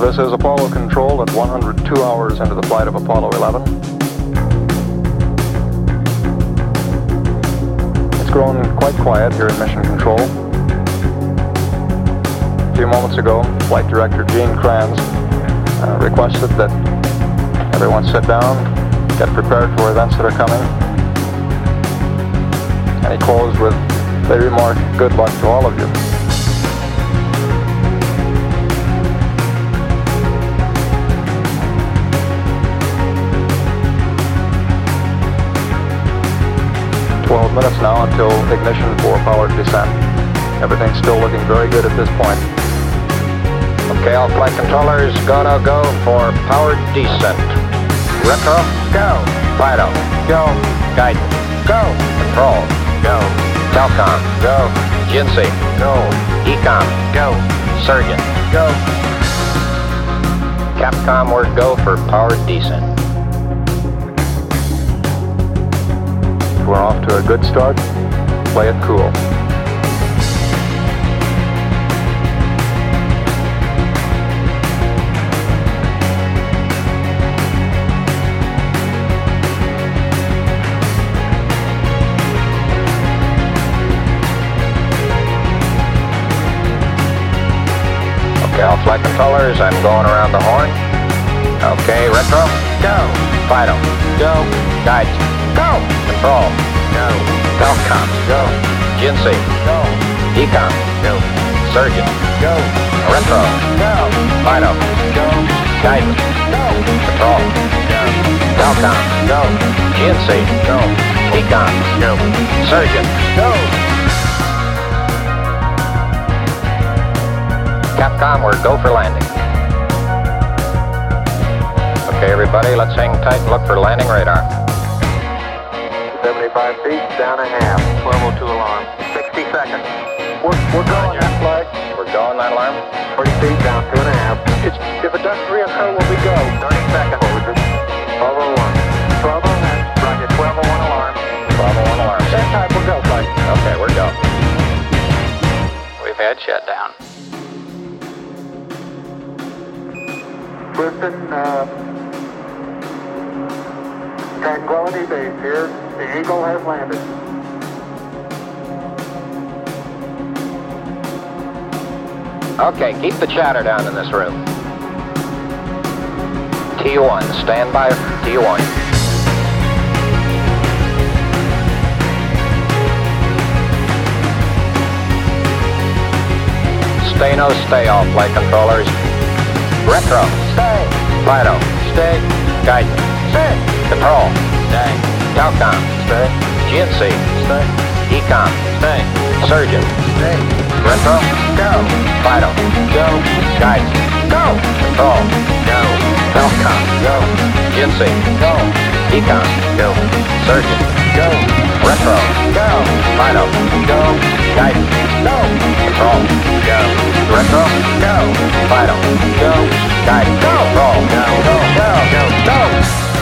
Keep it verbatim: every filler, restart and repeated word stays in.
This is Apollo Control at one hundred two hours into the flight of Apollo eleven. It's grown quite quiet here in Mission Control. A few moments ago, Flight Director Gene Kranz uh, requested that everyone sit down, get prepared for events that are coming. And he closed with the remark, "Good luck to all of you." twelve minutes now until ignition for powered descent. Everything's still looking very good at this point. Okay, all flight controllers, gonna go for powered descent. Retro, go. Fido, go. Guidance, go. Control, go. Telcom, go. G N C, go. Ecom, go. Surgeon, go. Capcom, we're go for powered descent. We're off to a good start. Play it cool. Okay, all flight controllers, I'm going around the horn. Okay, retro, go. Fido, go. Guidance, go. Control, go. Telcom, go. G N C, go. Ecom, go. Surgeon, go. Retro, go. Fido, go. Guidance, go. Control, go. Telcom, go. G N C, go. Ecom, go. Surgeon, go. Capcom, we're go for landing. Okay, everybody, let's hang tight and look for landing radar. seventy-five feet, down a half. twelve oh two alarm. sixty seconds. We're, we're going that flight. We're going that alarm. forty feet, down two and a half. It's, if it doesn't reoccur, will we go? thirty seconds. twelve oh one. twelve oh one. Roger, twelve oh one alarm. twelve oh one alarm. Same type, we'll go, flight. Okay, we're go. We've had shutdown. Listen, uh, Tranquility Base here. The Eagle has landed. Okay, keep the chatter down in this room. T one, stand by for T one. Stay no stay, all flight controllers. Retro, stay. Fido, stay. Guidance, stay. Control, stay. Telcom, stay. G N C, stay. Ecom, stay. Surgeon, stay. Retro, go. Fido, go. Guidance, go. Control, go. Telcom, go. G N C, go. Ecom, go. Surgeon, go. Retro, go. Fido, go. Guidance, go. Control, go. Retro, go. Fido, go. Guidance, go. Control, go. Go, go, go, go.